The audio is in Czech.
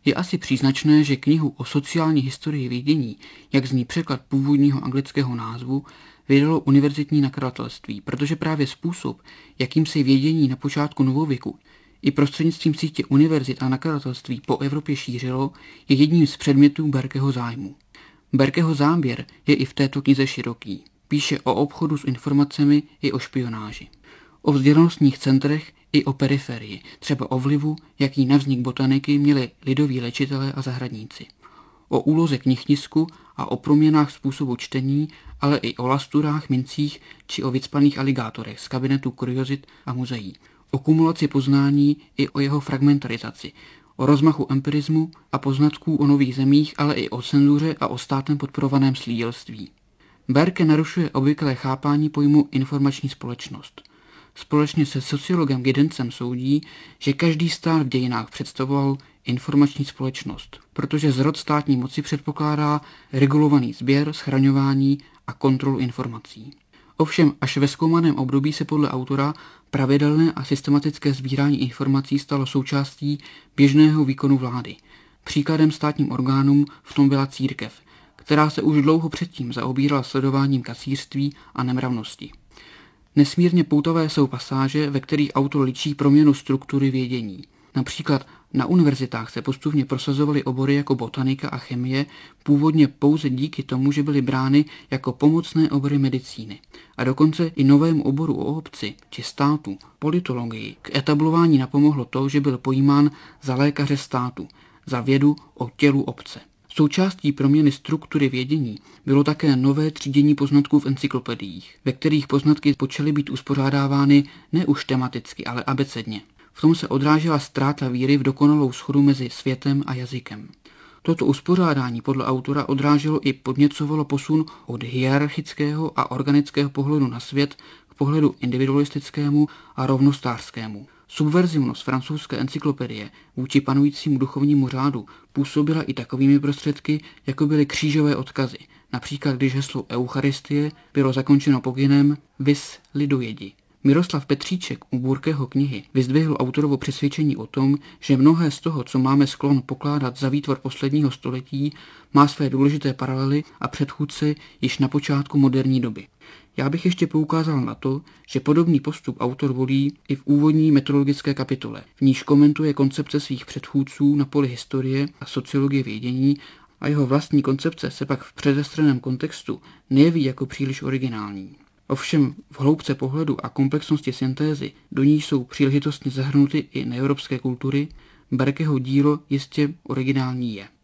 Je asi příznačné, že knihu o sociální historii vědění, jak zní překlad původního anglického názvu, vydalo univerzitní nakladatelství, protože právě způsob, jakým se vědění na počátku novověku i prostřednictvím sítě univerzit a nakladatelství po Evropě šířilo, je jedním z předmětů Berkeho zájmu. Berkeho záběr je i v této knize široký. Píše o obchodu s informacemi i o špionáži. O vzdělanostních centrech i o periferii, třeba o vlivu, jaký na vznik botaniky měli lidoví léčitelé a zahradníci. O úloze knihtisku a o proměnách způsobu čtení, ale i o lasturách, mincích či o vycpaných aligátorech z kabinetu kuriozit a muzeí. O kumulaci poznání i o jeho fragmentarizaci, o rozmachu empirismu a poznatků o nových zemích, ale i o cenzuře a o státem podporovaném slídělství. Berke narušuje obvyklé chápání pojmu informační společnost. Společně se sociologem Giddencem soudí, že každý stát v dějinách představoval informační společnost, protože zrod státní moci předpokládá regulovaný sběr, schraňování a kontrolu informací. Ovšem až ve zkoumaném období se podle autora pravidelné a systematické sbírání informací stalo součástí běžného výkonu vlády. Příkladem státním orgánům v tom byla církev, která se už dlouho předtím zaobírala sledováním kacířství a nemravnosti. Nesmírně poutavé jsou pasáže, ve kterých autor ličí proměnu struktury vědění. Například na univerzitách se postupně prosazovaly obory jako botanika a chemie, původně pouze díky tomu, že byly brány jako pomocné obory medicíny. A dokonce i novému oboru o obci či státu, politologii, k etablování napomohlo to, že byl pojímán za lékaře státu, za vědu o tělu obce. Součástí proměny struktury vědění bylo také nové třídění poznatků v encyklopediích, ve kterých poznatky počaly být uspořádávány ne už tematicky, ale abecedně. V tom se odrážela ztráta víry v dokonalou shodu mezi světem a jazykem. Toto uspořádání podle autora odráželo i podněcovalo posun od hierarchického a organického pohledu na svět k pohledu individualistickému a rovnostářskému. Subverzivnost francouzské encyklopedie vůči panujícímu duchovnímu řádu působila i takovými prostředky, jako byly křížové odkazy, například když heslo Eucharistie bylo zakončeno pokynem vis lidojedi. Miroslav Petříček u Burkeho knihy vyzdvihl autorovo přesvědčení o tom, že mnohé z toho, co máme sklon pokládat za výtvor posledního století, má své důležité paralely a předchůdce již na počátku moderní doby. Já bych ještě poukázal na to, že podobný postup autor volí i v úvodní metodologické kapitole, v níž komentuje koncepce svých předchůdců na poli historie a sociologie vědění a jeho vlastní koncepce se pak v předestraném kontextu nejeví jako příliš originální. Ovšem v hloubce pohledu a komplexnosti syntézy, do níž jsou příležitostně zahrnuty i neevropské kultury, Berkeho dílo jistě originální je.